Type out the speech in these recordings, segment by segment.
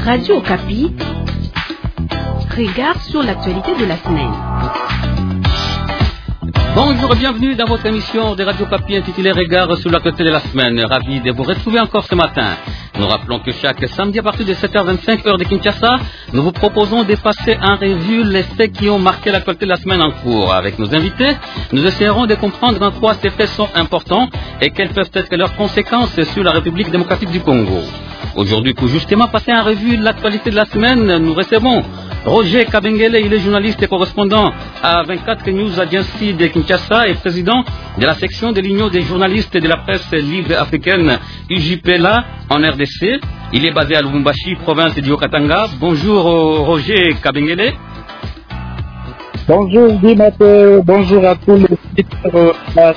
Radio Okapi, regard sur l'actualité de la semaine. Bonjour et bienvenue dans votre émission de Radio Okapi intitulée Regard sur l'actualité de la semaine. Ravi de vous retrouver encore ce matin. Nous rappelons que chaque samedi à partir de 7h25 heure de Kinshasa, nous vous proposons de passer en revue les faits qui ont marqué l'actualité de la semaine en cours. Avec nos invités, nous essaierons de comprendre en quoi ces faits sont importants et quelles peuvent être leurs conséquences sur la République démocratique du Congo. Aujourd'hui, pour justement passer en revue l'actualité de la semaine, nous recevons Roger Kabengele, il est journaliste et correspondant à 24 News Agency de Kinshasa et président de la section de l'Union des journalistes de la presse libre africaine UJPLA en RDC. Il est basé à Lubumbashi, province du Haut-Katanga. Bonjour Roger Kabengele. Bonjour Guy-Maté, bonjour à tous les auditeurs.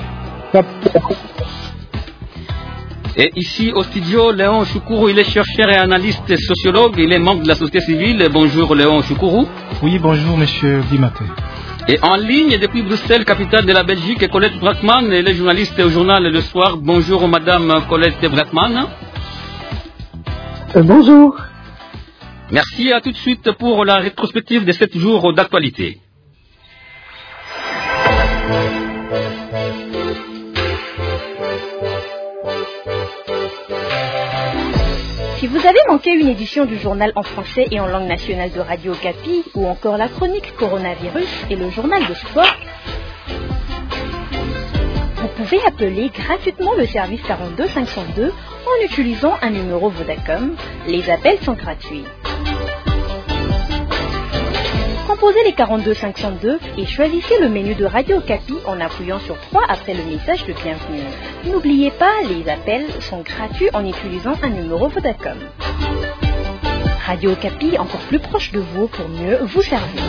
Et ici au studio, Léon Choukourou, il est chercheur et analyste sociologue, il est membre de la société civile. Bonjour Léon Choukourou. Oui, bonjour monsieur Guy-Maté. Et en ligne depuis Bruxelles, capitale de la Belgique, Colette Brackman, elle est journaliste au journal Le Soir. Bonjour madame Colette Brackman. Bonjour. Merci, à tout de suite pour la rétrospective de 7 jours d'actualité. Si vous avez manqué une édition du journal en français et en langue nationale de Radio Okapi, ou encore la chronique coronavirus et le journal de sport, vous pouvez appeler gratuitement le service 42 502 en utilisant un numéro Vodacom. Les appels sont gratuits. Composez les 42 502 et choisissez le menu de Radio Okapi en appuyant sur 3 après le message de bienvenue. N'oubliez pas, les appels sont gratuits en utilisant un numéro Vodacom. Radio Okapi, encore plus proche de vous pour mieux vous servir.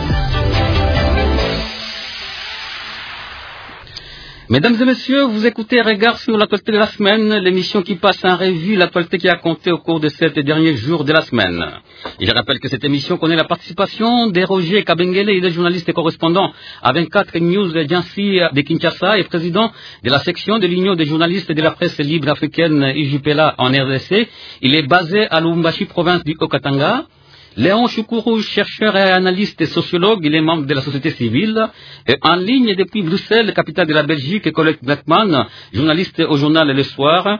Mesdames et messieurs, vous écoutez Regard sur l'actualité de la semaine, l'émission qui passe en revue l'actualité qui a compté au cours de 7 derniers jours de la semaine. Et je rappelle que cette émission connaît la participation de Roger Kabengele, il est journaliste et correspondant à 24 News Agency de Kinshasa et président de la section de l'Union des journalistes de la presse libre africaine UJPLA en RDC. Il est basé à Lubumbashi, province du Haut-Katanga. Léon Choukourou, chercheur et analyste et sociologue, il est membre de la société civile. Et en ligne depuis Bruxelles, capitale de la Belgique, Colette Brackman, journaliste au journal Le Soir.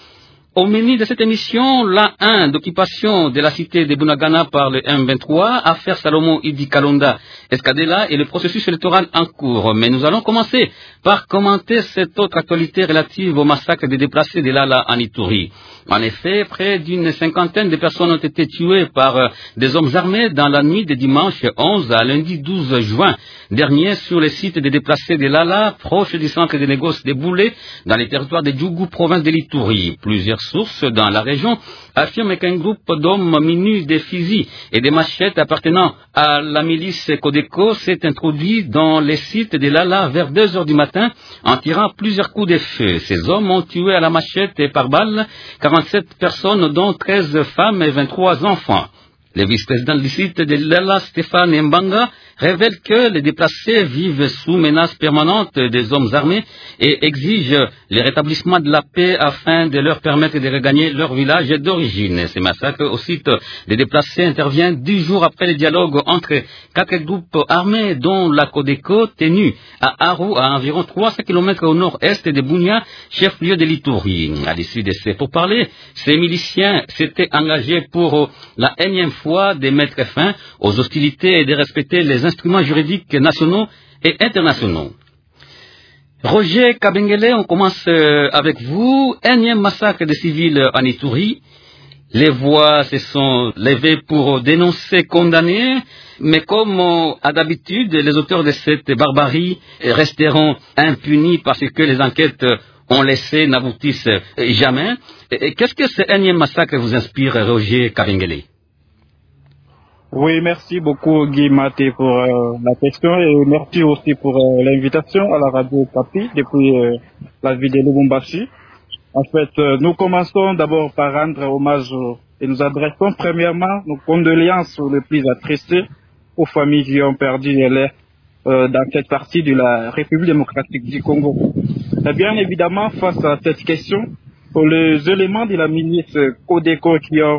Au menu de cette émission, la 1 d'occupation de la cité de Bunagana par le M23, affaire Salomon Idi Kalonda Escadela et le processus électoral en cours. Mais nous allons commencer par commenter cette autre actualité relative au massacre des déplacés de Lala en Ituri. En effet, près d'une cinquantaine de personnes ont été tuées par des hommes armés dans la nuit de dimanche 11 à lundi 12 juin dernier sur le site des déplacés de Lala, proche du centre de négoce de Boulé, dans les territoires de Djougou, province de l'Ituri. Plusieurs sources dans la région affirment qu'un groupe d'hommes munis de fusils et de machettes appartenant à la milice Codeco s'est introduit dans les sites de Lala vers 2 heures du matin en tirant plusieurs coups de feu. Ces hommes ont tué à la machette et par balle 47 personnes, dont 13 femmes et 23 enfants. Le vice-président du site de Lala, Stéphane Mbanga, révèle que les déplacés vivent sous menace permanente des hommes armés et exigent le rétablissement de la paix afin de leur permettre de regagner leur village d'origine. Ce massacre au site des déplacés intervient 10 jours après le dialogue entre 4 groupes armés, dont la Codeco, tenue à Aru, à environ 300 km au nord-est de Bunia, chef-lieu de l'Ituri. À l'issue de ces pourparlers, ces miliciens s'étaient engagés pour la énième fois de mettre fin aux hostilités et de respecter les instruments juridiques nationaux et internationaux. Roger Kabengele, on commence avec vous. Énième massacre de civils en Ituri. Les voix se sont levées pour dénoncer, condamner, mais comme à d'habitude, les auteurs de cette barbarie resteront impunis parce que les enquêtes ont laissé n'aboutissent jamais. Qu'est-ce que ce énième massacre vous inspire, Roger Kabengele? Oui, merci beaucoup Guy Maté pour la question et merci aussi pour l'invitation à la radio Okapi depuis la ville de Lubumbashi. En fait, nous commençons d'abord par rendre hommage et nous adressons premièrement nos condoléances les plus attristées aux familles qui ont perdu l'air dans cette partie de la République démocratique du Congo. Et bien évidemment, face à cette question, pour les éléments de la milice Codeco qui ont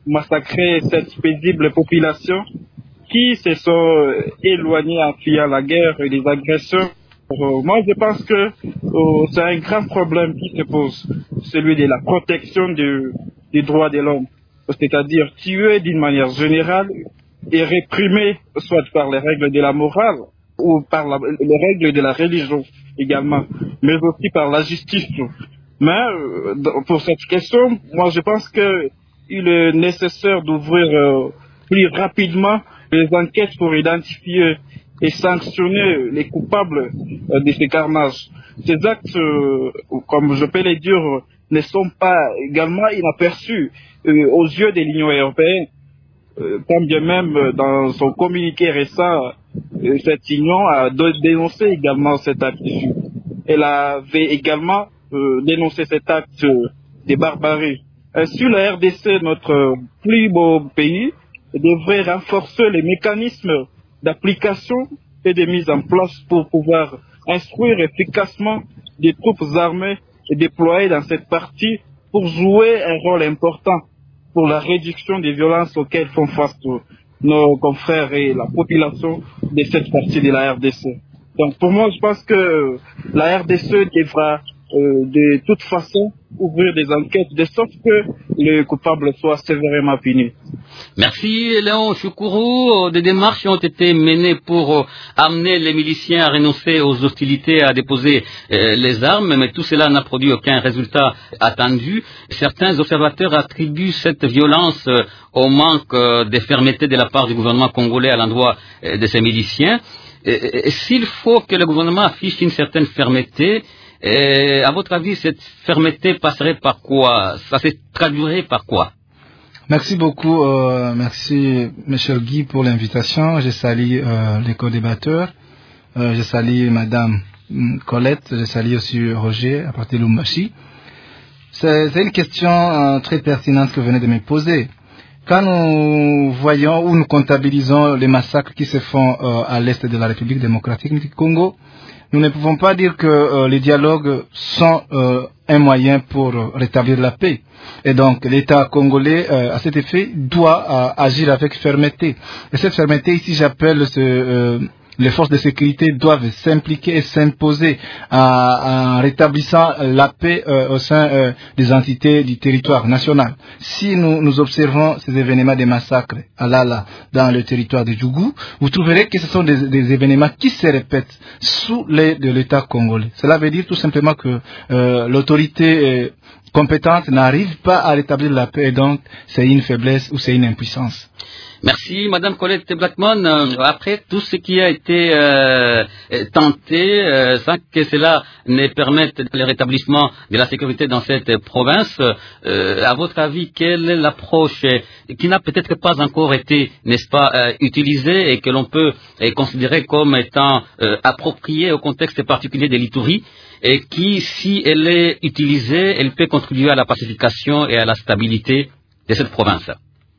massacrer cette paisible population qui se sont éloignés en fuyant la guerre et les agressions. Moi, je pense que c'est un grand problème qui se pose, celui de la protection des droits de l'homme, c'est-à-dire tuer d'une manière générale et réprimer soit par les règles de la morale ou par les règles de la religion également, mais aussi par la justice. Mais pour cette question, moi je pense qu'il est nécessaire d'ouvrir plus rapidement les enquêtes pour identifier et sanctionner les coupables de ces carnages. Ces actes, comme je peux le dire, ne sont pas également inaperçus aux yeux de l'Union européenne. Quand bien même dans son communiqué récent, cette union a dénoncé également cet acte. Elle avait également dénoncé cet acte de barbarie. Ainsi, la RDC, notre plus beau pays, devrait renforcer les mécanismes d'application et de mise en place pour pouvoir instruire efficacement des troupes armées et déployées dans cette partie pour jouer un rôle important pour la réduction des violences auxquelles font face nos confrères et la population de cette partie de la RDC. Donc pour moi, je pense que la RDC devra de toute façon ouvrir des enquêtes de sorte que les coupables soient sévèrement punis. Merci Léon Choukourou. Des démarches ont été menées pour amener les miliciens à renoncer aux hostilités, à déposer les armes, mais tout cela n'a produit aucun résultat attendu. Certains observateurs attribuent cette violence au manque de fermeté de la part du gouvernement congolais à l'endroit de ces miliciens. S'il faut que le gouvernement affiche une certaine fermeté, à votre avis, cette fermeté passerait par quoi? Ça se traduirait par quoi? Merci beaucoup, merci M. Guy pour l'invitation. Je salue les co-débatteurs, je salue Madame Colette, je salue aussi Roger à partir de Lumbashi. C'est une question très pertinente que vous venez de me poser. Quand nous voyons ou nous comptabilisons les massacres qui se font à l'est de la République démocratique du Congo, nous ne pouvons pas dire que les dialogues sont un moyen pour rétablir la paix. Et donc, l'État congolais, à cet effet, doit agir avec fermeté. Et cette fermeté, ici, j'appelle les forces de sécurité doivent s'impliquer et s'imposer en rétablissant la paix au sein des entités du territoire national. Si nous observons ces événements de massacres à Lala dans le territoire de Djougou, vous trouverez que ce sont des événements qui se répètent sous l'aide de l'État congolais. Cela veut dire tout simplement que l'autorité compétente n'arrive pas à rétablir la paix, et donc c'est une faiblesse ou c'est une impuissance. Merci, Madame Colette Blackman. Après tout ce qui a été tenté, sans que cela ne permette le rétablissement de la sécurité dans cette province, à votre avis, quelle est l'approche qui n'a peut-être pas encore été, n'est-ce pas, utilisée et que l'on peut considérer comme étant appropriée au contexte particulier de l'Ituri et qui, si elle est utilisée, elle peut contribuer à la pacification et à la stabilité de cette province?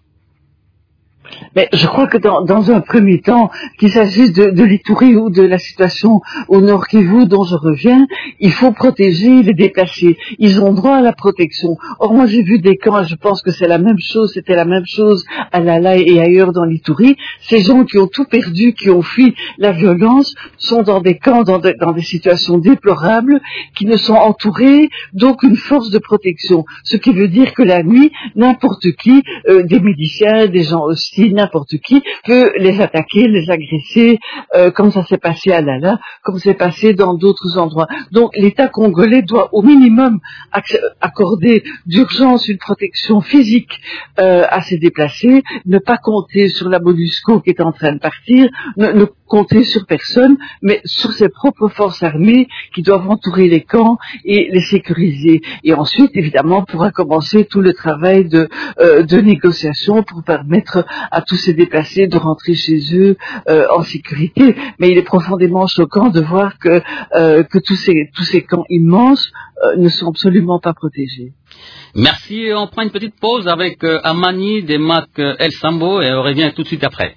Mais je crois que dans un premier temps, qu'il s'agisse de l'Ituri ou de la situation au Nord Kivu dont je reviens, il faut protéger les déplacés. Ils ont droit à la protection. Or, moi, j'ai vu des camps, et je pense que c'est la même chose, c'était la même chose à Lala et ailleurs dans l'Ituri. Ces gens qui ont tout perdu, qui ont fui la violence, sont dans des camps, dans des situations déplorables, qui ne sont entourés d'aucune force de protection. Ce qui veut dire que la nuit, n'importe qui, des miliciens, des gens hostiles, n'importe qui peut les attaquer, les agresser, comme ça s'est passé à Lala, comme c'est passé dans d'autres endroits. Donc l'État congolais doit au minimum accorder d'urgence une protection physique à ces déplacés, ne pas compter sur la MONUSCO qui est en train de partir, ne compter sur personne, mais sur ses propres forces armées qui doivent entourer les camps et les sécuriser. Et ensuite, évidemment, pourra commencer tout le travail de négociation pour permettre à tous ces déplacés de rentrer chez eux en sécurité. Mais il est profondément choquant de voir que tous ces camps immenses ne sont absolument pas protégés. Merci. On prend une petite pause avec Amani de Mac El Sambo et on revient tout de suite après.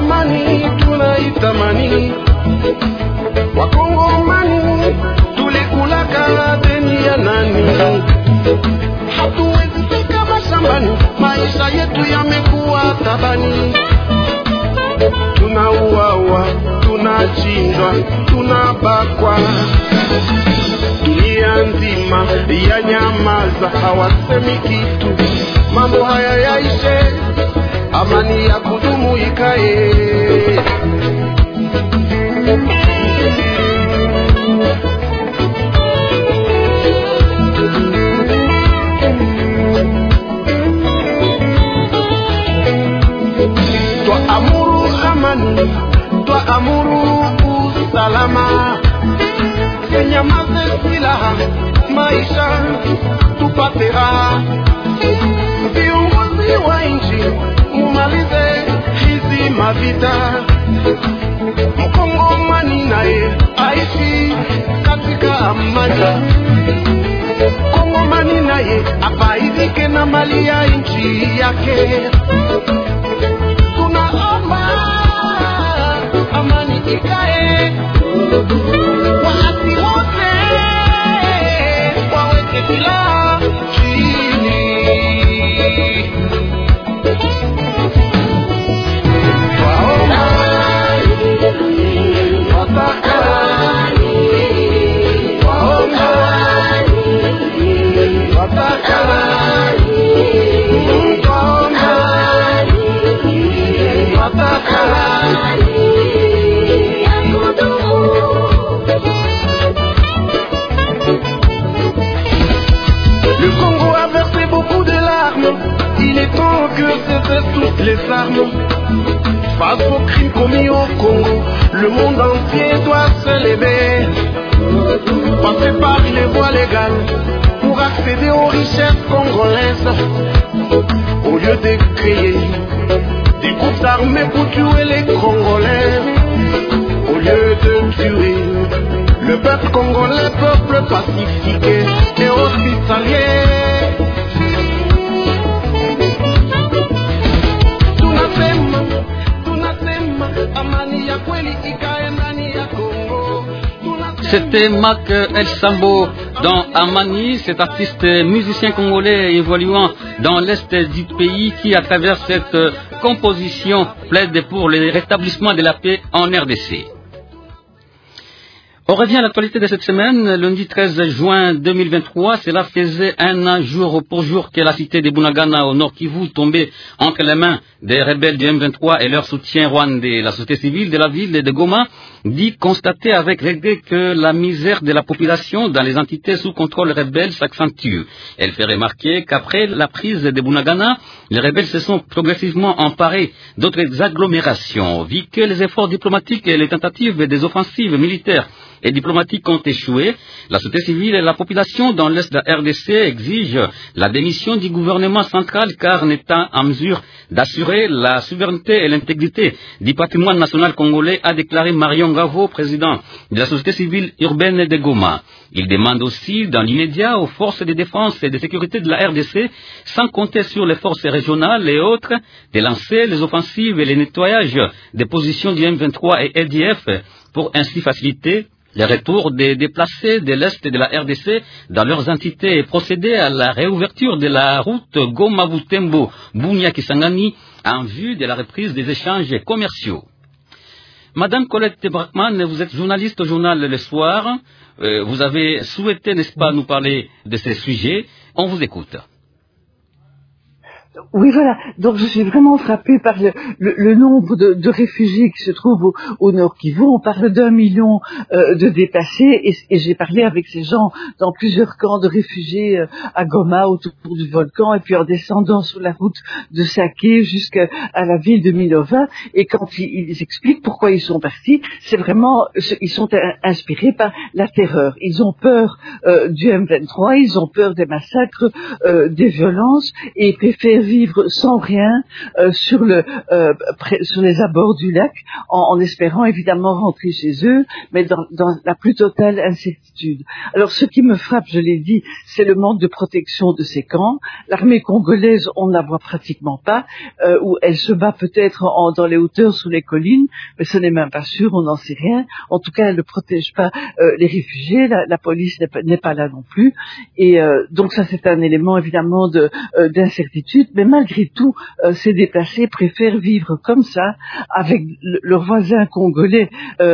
amani tunaitamani, Wakongomani tulikulaka deni ya nani? Hatuwezi fika mashambani, maisha yetu yamekuwa tabani. Tunauawa, tunachinjwa, tunabakwa. Dunia nzima ya nyamaza, hawasemi kitu. Mambo haya yaishe, amani ya kudumu ikae. Twaamuru amani, twaamuru usalama. Nyamaze silaha, maisha tupate raha. Viongozi wa nchi mumalize hizi mavita. Mkongomani naye aishi katika amani. Mkongomani naye afaidike na mali ya nchi yake. Tunaomba amani ikae. Waasi wote waweke silaha chini. Twaomba watakani, twaomba watakani, twaomba watakani. Le Congo a versé beaucoup de larmes. Il est temps que cessent toutes les armes. Face aux crimes commis au Congo, le monde entier doit se lever. Passer par les voies légales pour accéder aux richesses congolaises. Au lieu de créer des groupes armés pour tuer les Congolais, au lieu de tuer le peuple congolais, peuple pacifique et hospitalier. C'était Mac El Sambo dans Amani, cet artiste musicien congolais évoluant dans l'est du pays qui, à travers cette composition, plaide pour le rétablissement de la paix en RDC. On revient à l'actualité de cette semaine. Lundi 13 juin 2023, cela faisait un an jour pour jour que la cité de Bunagana au Nord Kivu tombait entre les mains des rebelles du M23 et leur soutien rwandais. La société civile de la ville de Goma dit constater avec regret que la misère de la population dans les entités sous contrôle rebelle s'accentue. Elle fait remarquer qu'après la prise de Bunagana, les rebelles se sont progressivement emparés d'autres agglomérations. Vu que les efforts diplomatiques et les tentatives des offensives militaires et diplomatiques ont échoué, la société civile et la population dans l'est de la RDC exigent la démission du gouvernement central car n'étant en mesure d'assurer la souveraineté et l'intégrité du patrimoine national congolais, a déclaré Marion Gavo, président de la société civile urbaine de Goma. Il demande aussi dans l'immédiat aux forces de défense et de sécurité de la RDC, sans compter sur les forces régionales et autres, de lancer les offensives et les nettoyages des positions du M23 et EDF pour ainsi faciliter le retour des déplacés de l'Est de la RDC dans leurs entités et procéder à la réouverture de la route Goma-Butembo-Bunia-Kisangani en vue de la reprise des échanges commerciaux. Madame Colette Brackman, vous êtes journaliste au journal Le Soir. Vous avez souhaité, n'est-ce pas, nous parler de ces sujets. On vous écoute. Oui, voilà. Donc, je suis vraiment frappée par le nombre de réfugiés qui se trouvent au Nord Kivu. On parle d'1 million de déplacés et j'ai parlé avec ces gens dans plusieurs camps de réfugiés à Goma, autour du volcan, et puis en descendant sur la route de Saké jusqu'à la ville de Minova. Et quand ils expliquent pourquoi ils sont partis, c'est vraiment, ils sont inspirés par la terreur. Ils ont peur du M23, ils ont peur des massacres, des violences, et préfèrent préfèrent vivre sans rien sur les abords du lac, en espérant évidemment rentrer chez eux, mais dans la plus totale incertitude. Alors ce qui me frappe, je l'ai dit, c'est le manque de protection de ces camps. L'armée congolaise, on ne la voit pratiquement pas, où elle se bat peut-être dans les hauteurs, sous les collines, mais ce n'est même pas sûr, on n'en sait rien. En tout cas, elle ne protège pas les réfugiés, la police n'est pas là non plus. Et donc ça, c'est un élément évidemment d'incertitude, mais malgré tout, ces déplacés préfèrent vivre comme ça, avec leurs voisins congolais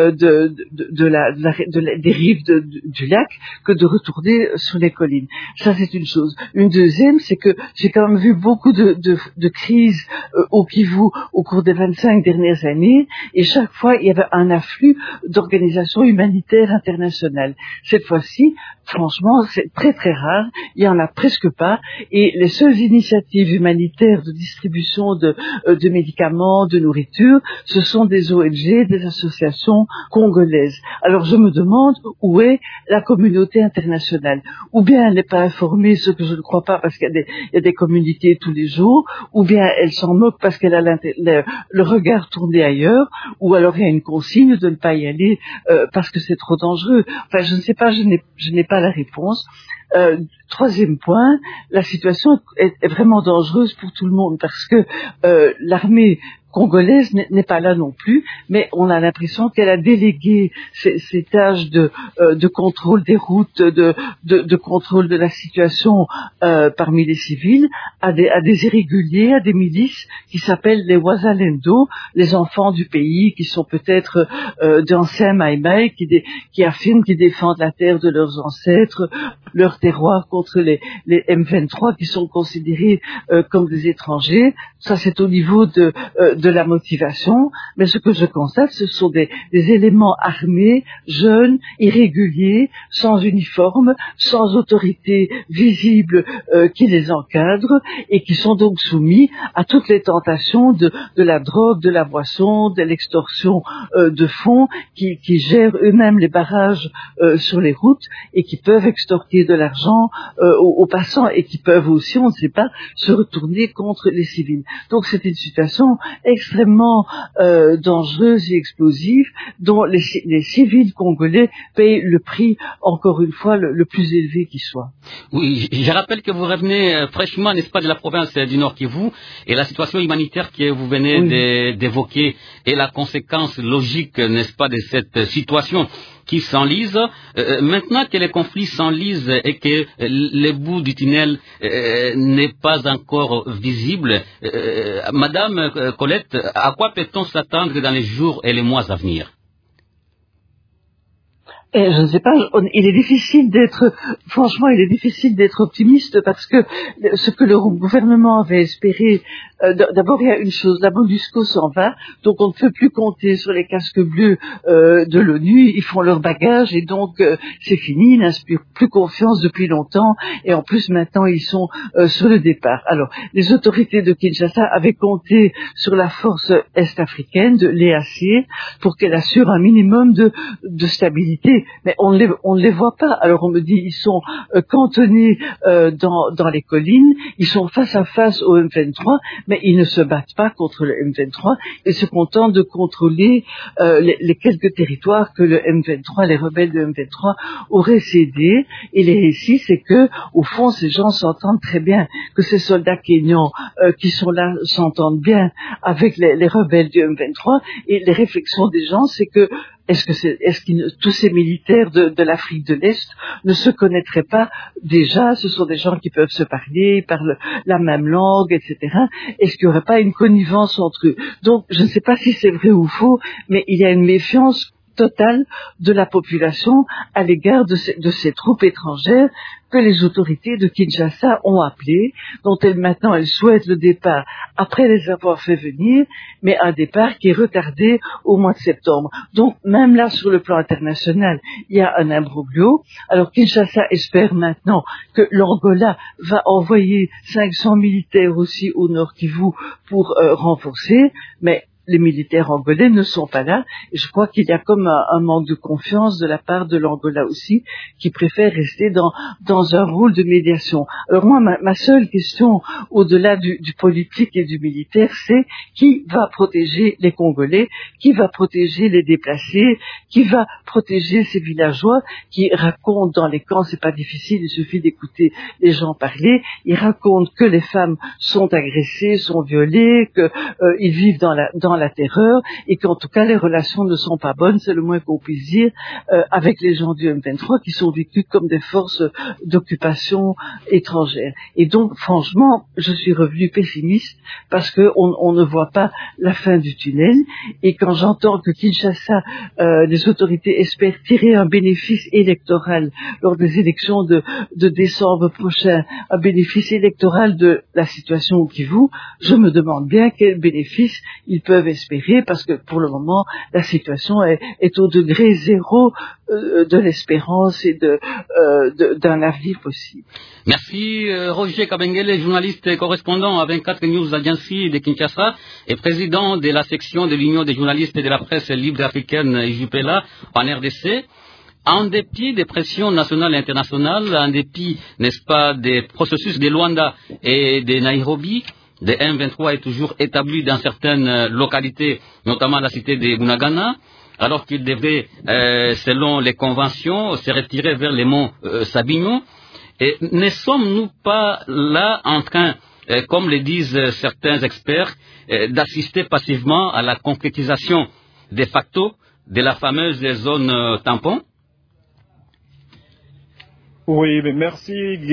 des rives du lac, que de retourner sur les collines. Ça, c'est une chose. Une deuxième, c'est que j'ai quand même vu beaucoup de crises au Kivu au cours des 25 dernières années, et chaque fois, il y avait un afflux d'organisations humanitaires internationales. Cette fois-ci, franchement, c'est très très rare, il y en a presque pas, et les seules initiatives humanitaires de distribution de médicaments, de nourriture, ce sont des ONG, des associations congolaises. Alors je me demande où est la communauté internationale. Ou bien elle n'est pas informée, ce que je ne crois pas, parce qu'il y a des communiqués tous les jours, ou bien elle s'en moque parce qu'elle a le regard tourné ailleurs, ou alors il y a une consigne de ne pas y aller parce que c'est trop dangereux. Enfin, je ne sais pas, je n'ai pas la réponse. Troisième point, la situation est vraiment dangereuse pour tout le monde, parce que l'armée congolaise n'est pas là non plus, mais on a l'impression qu'elle a délégué ces tâches de contrôle des routes, de contrôle de la situation parmi les civils à des irréguliers, à des milices qui s'appellent les Wazalendo, les enfants du pays, qui sont peut-être d'anciens Maïmaï, qui affirment qu'ils défendent la terre de leurs ancêtres, leur terroir contre les M23 qui sont considérés comme des étrangers. Ça, c'est au niveau de la motivation, mais ce que je constate, ce sont des éléments armés, jeunes, irréguliers, sans uniforme, sans autorité visible qui les encadre, et qui sont donc soumis à toutes les tentations de la drogue, de la boisson, de l'extorsion de fonds, qui gèrent eux-mêmes les barrages sur les routes, et qui peuvent extorquer de l'argent aux passants, et qui peuvent aussi, on ne sait pas, se retourner contre les civils. Donc c'est une situation extrêmement dangereuse et explosive, dont les civils congolais payent le prix, encore une fois, le plus élevé qui soit. Oui, je rappelle que vous revenez fraîchement, n'est-ce pas, de la province du Nord Kivu, et la situation humanitaire que vous venez d'évoquer est la conséquence logique, n'est-ce pas, de cette situation qui s'enlise. Maintenant que les conflits s'enlisent et que le bout du tunnel n'est pas encore visible, Madame Colette, à quoi peut-on s'attendre dans les jours et les mois à venir? Je ne sais pas, il est difficile d'être optimiste, parce que ce que le gouvernement avait espéré, d'abord il y a une chose, la MONUSCO s'en va, donc on ne peut plus compter sur les casques bleus de l'ONU, ils font leur bagage, et donc c'est fini, ils n'inspirent plus confiance depuis longtemps, et en plus maintenant ils sont sur le départ. Alors, les autorités de Kinshasa avaient compté sur la force est-africaine, de l'EAC, pour qu'elle assure un minimum de stabilité, mais on ne les voit pas. Alors on me dit, ils sont cantonnés dans les collines, ils sont face à face au M23, mais ils ne se battent pas contre le M23, et se contentent de contrôler les quelques territoires que le M23, les rebelles de M23 auraient cédés. Et les récits, c'est que, au fond, ces gens s'entendent très bien, que ces soldats kényans qui sont là s'entendent bien avec les rebelles du M23, et les réflexions des gens, c'est que tous ces militaires de l'Afrique de l'Est ne se connaîtraient pas déjà? Ce sont des gens qui peuvent se parler, parlent la même langue, etc. Est-ce qu'il n'y aurait pas une connivence entre eux? Donc, je ne sais pas si c'est vrai ou faux, mais il y a une méfiance totale de la population à l'égard de ces troupes étrangères que les autorités de Kinshasa ont appelées, dont maintenant elles souhaitent le départ après les avoir fait venir, mais un départ qui est retardé au mois de septembre. Donc même là, sur le plan international, il y a un imbroglio. Alors Kinshasa espère maintenant que l'Angola va envoyer 500 militaires aussi au Nord Kivu pour renforcer, mais les militaires angolais ne sont pas là. Et je crois qu'il y a comme un manque de confiance de la part de l'Angola aussi, qui préfère rester dans un rôle de médiation. Alors moi, ma seule question, au-delà du politique et du militaire, c'est qui va protéger les Congolais, qui va protéger les déplacés, qui va protéger ces villageois qui racontent dans les camps, c'est pas difficile, il suffit d'écouter les gens parler, ils racontent que les femmes sont agressées, sont violées, qu'ils vivent dans la terreur, et qu'en tout cas les relations ne sont pas bonnes, c'est le moins qu'on puisse dire, avec les gens du M23 qui sont vécus comme des forces d'occupation étrangères. Et donc, franchement, je suis revenu pessimiste parce que on ne voit pas la fin du tunnel, et quand j'entends que Kinshasa, les autorités espèrent tirer un bénéfice électoral lors des élections de décembre prochain, un bénéfice électoral de la situation au Kivu, je me demande bien quel bénéfice ils peuvent espérer, parce que pour le moment, la situation est au degré zéro de l'espérance et d'un avenir possible. Merci Roger Kabengele, journaliste et correspondant à 24 News Agency de Kinshasa et président de la section de l'Union des journalistes et de la presse libre africaine JPLA en RDC. En dépit des pressions nationales et internationales, en dépit, n'est-ce pas, des processus de Luanda et de Nairobi, le M23 est toujours établi dans certaines localités, notamment la cité de Bunagana, alors qu'il devait, selon les conventions, se retirer vers les monts Sabignon. Et ne sommes-nous pas là en train, comme le disent certains experts, d'assister passivement à la concrétisation de facto de la fameuse zone tampon? Oui, mais merci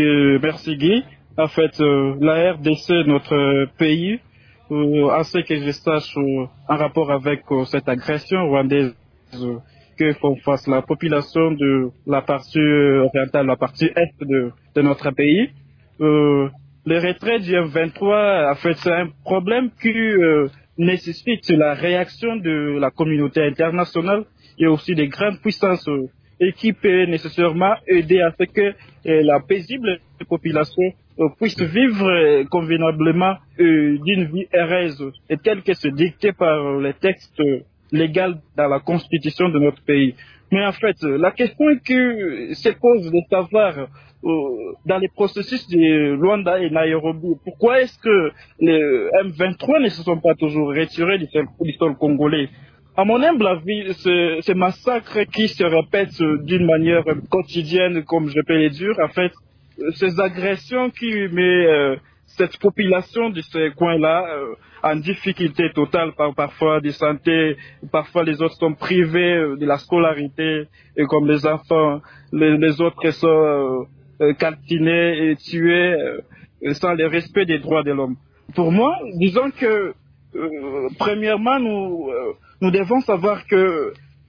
Guy. En fait, la RDC, notre pays, à ce que je sache, en rapport avec cette agression rwandaise que font face la population de la partie orientale, la partie est de notre pays, le retrait du M23, en fait, c'est un problème qui nécessite la réaction de la communauté internationale et aussi des grandes puissances et qui peut nécessairement aider à ce que la paisible population puisse vivre convenablement d'une vie heureuse et telle que c'est dicté par les textes légaux dans la constitution de notre pays. Mais en fait, la question que se pose de savoir dans les processus de Luanda et Nairobi, pourquoi est-ce que les M23 ne se sont pas toujours retirés du sol congolais? À mon humble avis, ces massacres qui se répètent d'une manière quotidienne, comme je peux le dire, en fait, ces agressions qui mettent cette population de ces coins-là en difficulté totale par parfois de santé, parfois les autres sont privés de la scolarité, et comme les enfants, les autres sont calcinés et tués sans le respect des droits de l'homme. Pour moi, disons que premièrement, nous devons savoir que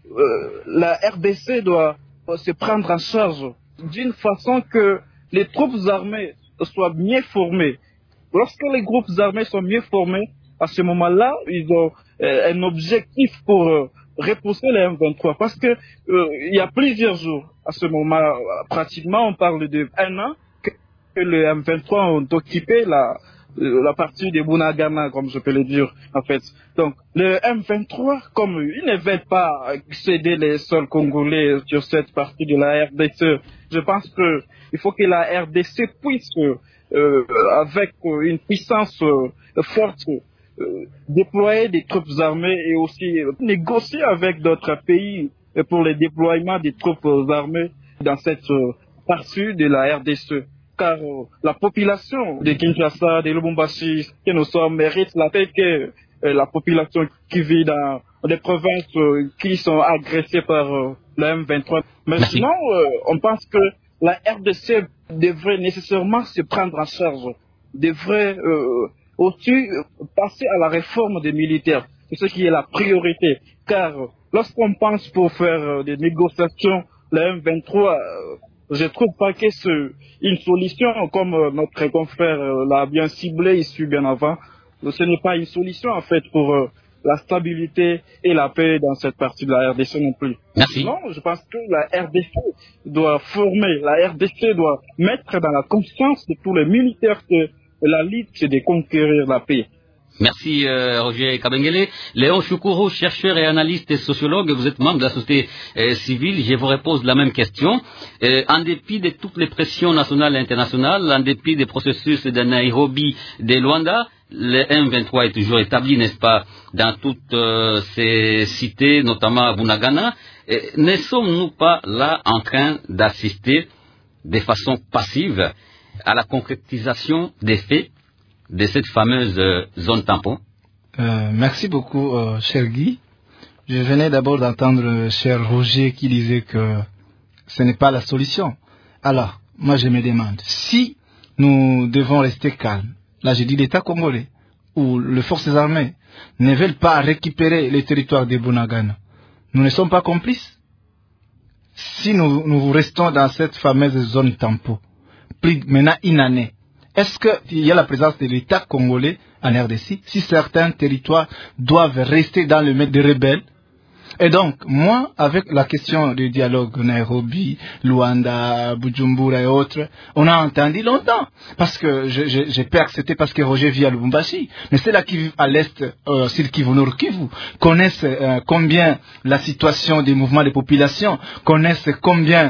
la RDC doit se prendre en charge d'une façon que les troupes armées soient mieux formées. Lorsque les groupes armés sont mieux formés, à ce moment-là, ils ont un objectif pour repousser les M23. Parce que il y a plusieurs jours, à ce moment, pratiquement, on parle de 1 an, que les M23 ont occupé la partie de Bunagana, comme je peux le dire, en fait. Donc, le M23, comme ils ne veulent pas céder les sols congolais sur cette partie de la RDC, je pense que il faut que la RDC puisse, avec une puissance forte, déployer des troupes armées et aussi négocier avec d'autres pays pour le déploiement des troupes armées dans cette partie de la RDC. Car la population de Kinshasa, de Lubumbashi, que nous sommes, mérite la paix que la population qui vit dans des provinces qui sont agressées par la M23. Mais sinon, on pense que la RDC devrait nécessairement se prendre en charge, devrait aussi passer à la réforme des militaires. C'est ce qui est la priorité. Car lorsqu'on pense pour faire des négociations, la M23... je trouve pas que c'est une solution, comme notre confrère l'a bien ciblé ici bien avant. Ce n'est pas une solution en fait pour la stabilité et la paix dans cette partie de la RDC non plus. Merci. Non, je pense que la RDC doit former, la RDC doit mettre dans la conscience de tous les militaires que la lutte c'est de conquérir la paix. Merci Roger Kabengele. Léon Choukuru, chercheur et analyste et sociologue, vous êtes membre de la société civile. Je vous repose la même question. En dépit de toutes les pressions nationales et internationales, en dépit des processus de Nairobi, de Luanda, le M23 est toujours établi, n'est-ce pas, dans toutes ces cités, notamment à Bunagana. Ne sommes-nous pas là en train d'assister de façon passive à la concrétisation des faits de cette fameuse zone tampon? Merci beaucoup, cher Guy. Je venais d'abord d'entendre cher Roger qui disait que ce n'est pas la solution. Alors, moi je me demande, si nous devons rester calmes, là je dis l'État congolais, ou les forces armées ne veulent pas récupérer les territoires de Bunagana, nous ne sommes pas complices? Si nous restons dans cette fameuse zone tampon, plus maintenant une année, est-ce qu'il y a la présence de l'État congolais en RDC si certains territoires doivent rester dans le maître des rebelles? Et donc, moi, avec la question du dialogue Nairobi, Luanda, Bujumbura et autres, on a entendu longtemps. Parce que j'ai pu accepter parce que Roger vit à Lubumbashi. Mais ceux-là qui vivent à l'est, sur Kivu, Nord Kivu, connaissent combien la situation des mouvements de population, connaissent combien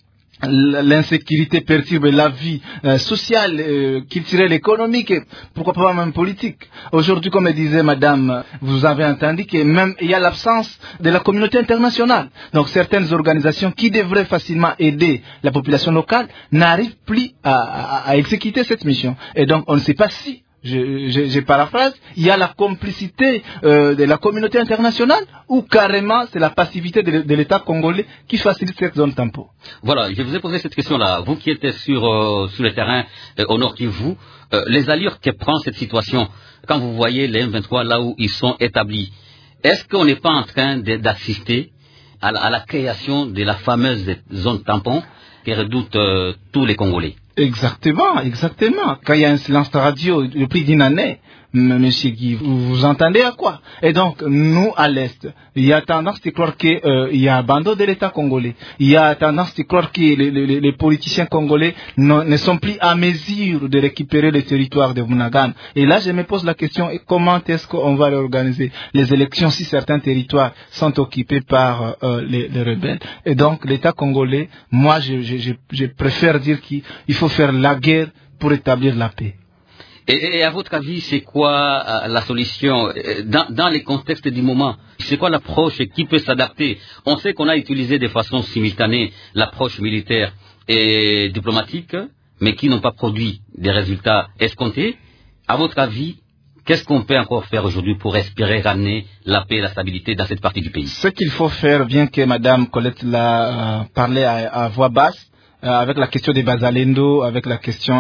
l'insécurité perturbe la vie sociale, culturelle, économique, et pourquoi pas même politique. Aujourd'hui, comme disait madame, vous avez entendu que même il y a l'absence de la communauté internationale. Donc certaines organisations qui devraient facilement aider la population locale n'arrivent plus à exécuter cette mission. Et donc on ne sait pas si, je paraphrase, il y a la complicité de la communauté internationale ou carrément c'est la passivité de l'État congolais qui facilite cette zone tampon. Voilà, je vous ai posé cette question-là. Vous qui êtes sur le terrain au Nord Kivu, les allures que prend cette situation, quand vous voyez les M23 là où ils sont établis, est-ce qu'on n'est pas en train d'assister à la création de la fameuse zone tampon qui redoute tous les Congolais? Exactement, exactement. Quand il y a un silence radio depuis d'une année, monsieur Guy, vous entendez à quoi? Et donc, nous, à l'Est, il y a tendance à croire qu'il y a abandon de l'État congolais. Il y a tendance à croire que les politiciens congolais ne sont plus à mesure de récupérer le territoire de Bunagana. Et là, je me pose la question, comment est-ce qu'on va réorganiser les élections si certains territoires sont occupés par les rebelles? Et donc, l'État congolais, moi, je préfère dire qu'il faut faire la guerre pour établir la paix. Et à votre avis, c'est quoi la solution dans les contextes du moment? C'est quoi l'approche qui peut s'adapter? On sait qu'on a utilisé de façon simultanée l'approche militaire et diplomatique, mais qui n'ont pas produit des résultats escomptés. À votre avis, qu'est-ce qu'on peut encore faire aujourd'hui pour espérer ramener la paix et la stabilité dans cette partie du pays? Ce qu'il faut faire, bien que Mme Colette l'a parlé à voix basse, avec la question des Bazalendo, avec la question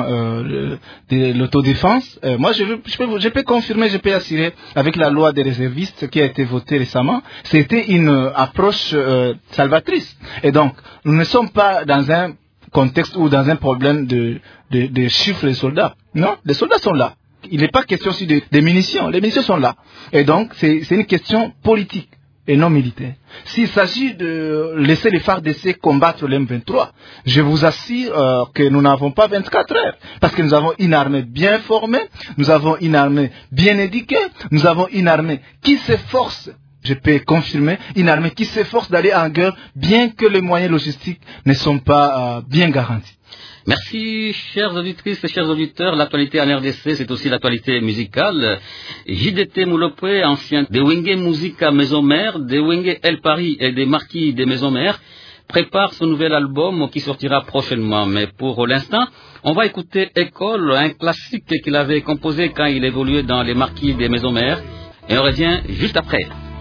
de l'autodéfense. Moi, je peux confirmer, je peux assurer, avec la loi des réservistes qui a été votée récemment, c'était une approche salvatrice. Et donc, nous ne sommes pas dans un contexte ou dans un problème de chiffres des soldats. Non, les soldats sont là. Il n'est pas question aussi des munitions. Les munitions sont là. Et donc, c'est une question politique et non militaire. S'il s'agit de laisser les FARDC combattre le M23, je vous assure que nous n'avons pas 24 heures. Parce que nous avons une armée bien formée, nous avons une armée bien éduquée, nous avons une armée qui s'efforce, je peux confirmer, une armée qui s'efforce d'aller en guerre, bien que les moyens logistiques ne sont pas bien garantis. Merci, chères auditrices et chers auditeurs. L'actualité en RDC, c'est aussi l'actualité musicale. JDT Moulopé, ancien de Wenge Musica Maison Mère, de Wenge El Paris et des Marquis des Maison Mère, prépare son nouvel album qui sortira prochainement. Mais pour l'instant, on va écouter École, un classique qu'il avait composé quand il évoluait dans les Marquis des Maison Mère. Et on revient juste après.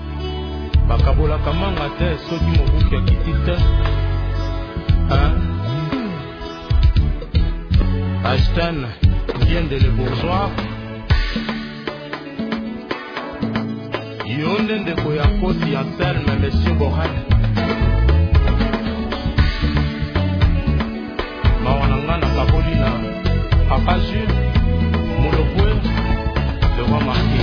Ashton vient de le bourgeois. Yonde de Koyakoti ya Selme, Monsieur Bohan. Mawanangana Kabolina, Papa Jules, Moulopoué, le roi Marquis.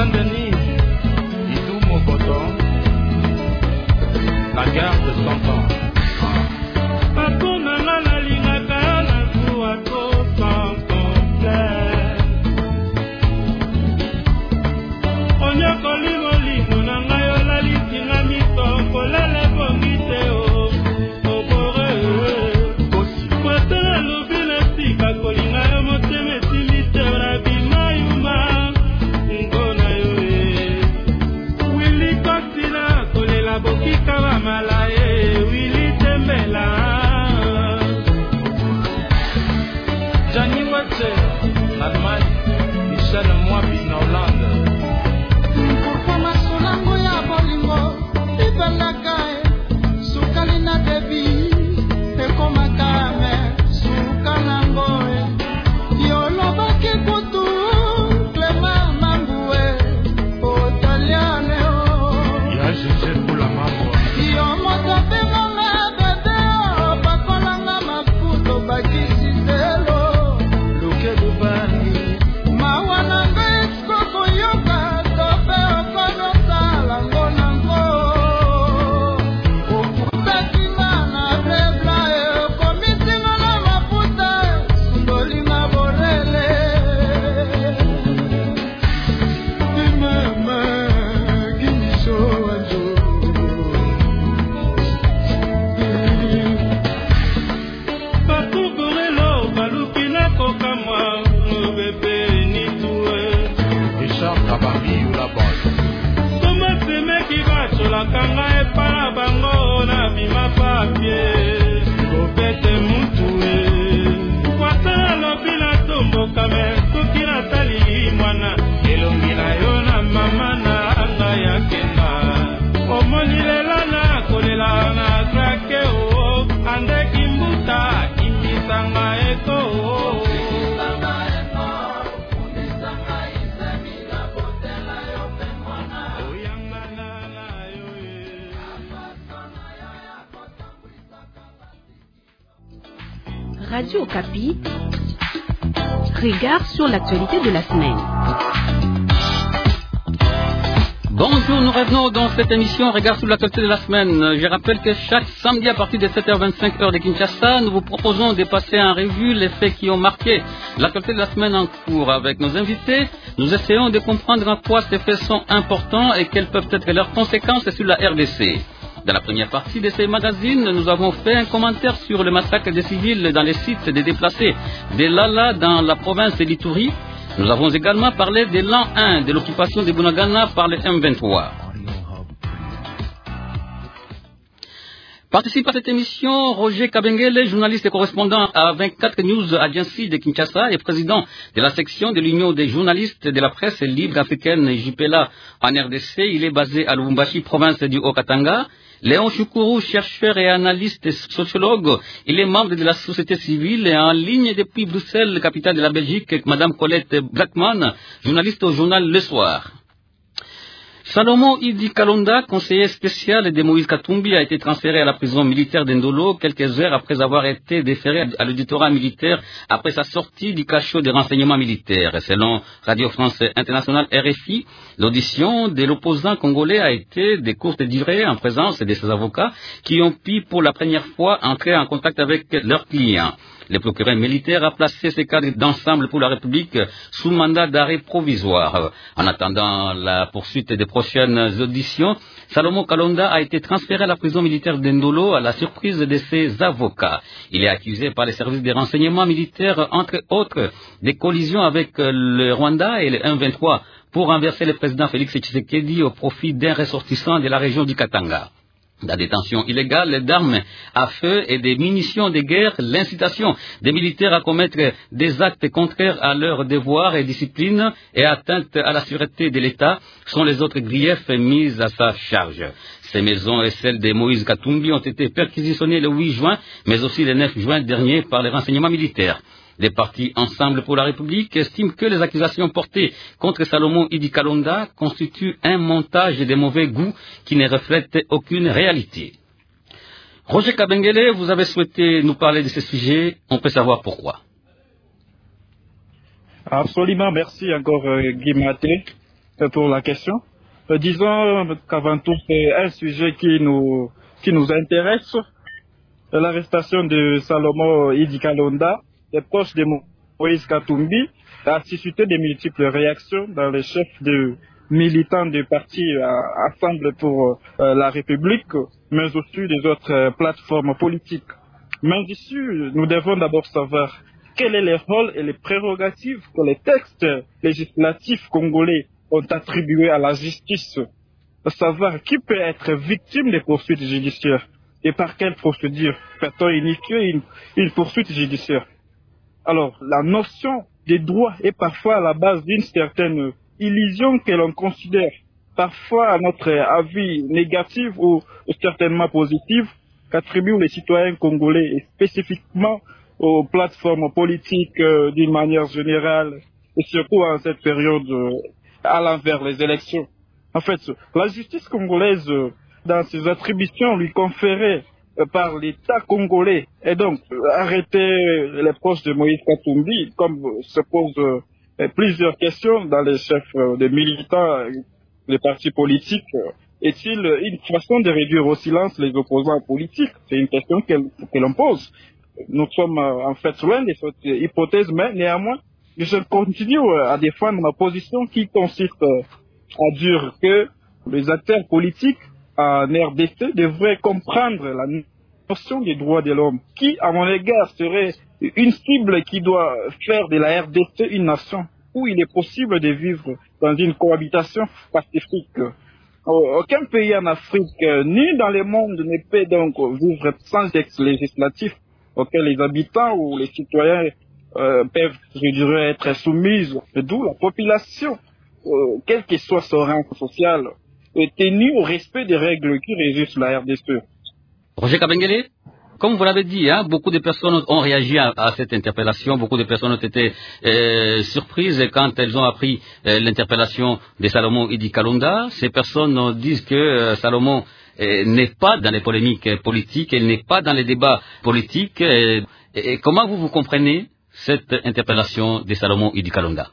Saint-Denis, Idou Mokoto, la gare de 100 ans. Michel Mwabi na Hollande. Pourquoi ma solango ya bolingo ibelaka sukali na debi ekomaka sukalango yolobaki kutu Clema Mambue otaliane ya jeje pula mambo yo motape mama bebe bakolanga mafuto bakisi zelo luke lubani kanga epala bango na bima papie kopete mutue kwatala lobi na tomboka me soki natali mwana elongi na yo na mama na anga ya kenda omoni lela na kolela na krake o andeki mbuta imisanga eko Radio Okapi, regard sur l'actualité de la semaine. Bonjour, nous revenons dans cette émission Regard sur l'actualité de la semaine. Je rappelle que chaque samedi à partir de 7h25 heure de Kinshasa, nous vous proposons de passer en revue les faits qui ont marqué l'actualité de la semaine en cours. Avec nos invités, nous essayons de comprendre en quoi ces faits sont importants et quelles peuvent être leurs conséquences sur la RDC. Dans la première partie de ces magazines, nous avons fait un commentaire sur le massacre des civils dans les sites des déplacés de Lala dans la province d'Ituri. Nous avons également parlé de l'an 1 de l'occupation de Bunagana par le M23. Participe à cette émission Roger Kabengele, journaliste et correspondant à 24 News Agency de Kinshasa et président de la section de l'Union des journalistes de la presse libre africaine JPLA en RDC. Il est basé à Lubumbashi, province du Haut-Katanga. Léon Choukourou, chercheur et analyste sociologue, il est membre de la société civile et en ligne depuis Bruxelles, capitale de la Belgique, Madame Colette Blackman, journaliste au journal Le Soir. Salomon Idi Kalonda, conseiller spécial de Moïse Katumbi, a été transféré à la prison militaire d'Endolo quelques heures après avoir été déféré à l'auditorat militaire après sa sortie du cachot des renseignements militaires. Selon Radio France Internationale RFI, l'audition de l'opposant congolais a été de courte durée en présence de ses avocats qui ont pu pour la première fois entrer en contact avec leurs clients. Le procureur militaire a placé ces cadres d'ensemble pour la République sous mandat d'arrêt provisoire. En attendant la poursuite des prochaines auditions, Salomon Kalonda a été transféré à la prison militaire d'Endolo à la surprise de ses avocats. Il est accusé par les services de renseignement militaires, entre autres, des collisions avec le Rwanda et le M23 pour renverser le président Félix Tshisekedi au profit d'un ressortissant de la région du Katanga. La détention illégale d'armes à feu et des munitions de guerre, l'incitation des militaires à commettre des actes contraires à leurs devoirs et discipline et atteinte à la sûreté de l'État sont les autres griefs mis à sa charge. Ces maisons et celles de Moïse Katumbi ont été perquisitionnées le 8 juin, mais aussi le 9 juin dernier par les renseignements militaires. Les partis Ensemble pour la République estiment que les accusations portées contre Salomon Idi Kalonda constituent un montage de mauvais goût qui ne reflète aucune réalité. Roger Kabengele, vous avez souhaité nous parler de ce sujet, on peut savoir pourquoi. Absolument, merci encore Guy Maté. pour la question. Disons qu'avant tout, c'est un sujet qui nous intéresse. L'arrestation de Salomon Idi Kalonda, des proches de Moïse Katumbi, a suscité de multiples réactions dans les chefs de militants du parti Assemble pour la République, mais aussi des autres plateformes politiques. Mais ici, nous devons d'abord savoir quel est le rôle et les prérogatives que les textes législatifs congolais ont attribués à la justice. Savoir qui peut être victime des poursuites judiciaires et par quelle procédure peut-on initier une poursuite judiciaire. Alors, la notion des droits est parfois à la base d'une certaine illusion que l'on considère parfois à notre avis négative ou certainement positive qu'attribuent les citoyens congolais et spécifiquement aux plateformes politiques d'une manière générale et surtout en cette période allant vers les élections. En fait, la justice congolaise, dans ses attributions lui conférées par l'État congolais, et donc arrêter les proches de Moïse Katumbi, comme se posent plusieurs questions dans les chefs des militants des partis politiques, est-il une façon de réduire au silence les opposants politiques? C'est une question que l'on pose. Nous sommes en fait loin de cette hypothèse, mais néanmoins, je continue à défendre ma position qui consiste à dire que les acteurs politiques en RDC devraient comprendre la notion des droits de l'homme, qui, à mon égard, serait une cible qui doit faire de la RDC une nation où il est possible de vivre dans une cohabitation pacifique. Aucun pays en Afrique, ni dans le monde, ne peut donc vivre sans texte législatif auquel les habitants ou les citoyens peuvent, je dirais, être soumis, d'où la population, quel que soit son rang social, est tenue au respect des règles qui régissent la RDC. Roger Kabengele, comme vous l'avez dit, beaucoup de personnes ont réagi à cette interpellation, beaucoup de personnes ont été surprises quand elles ont appris l'interpellation de Salomon Idi Kalonda. Ces personnes disent que Salomon n'est pas dans les polémiques politiques, elle n'est pas dans les débats politiques. Et comment vous comprenez cette interpellation de Salomon Idi Kalonda?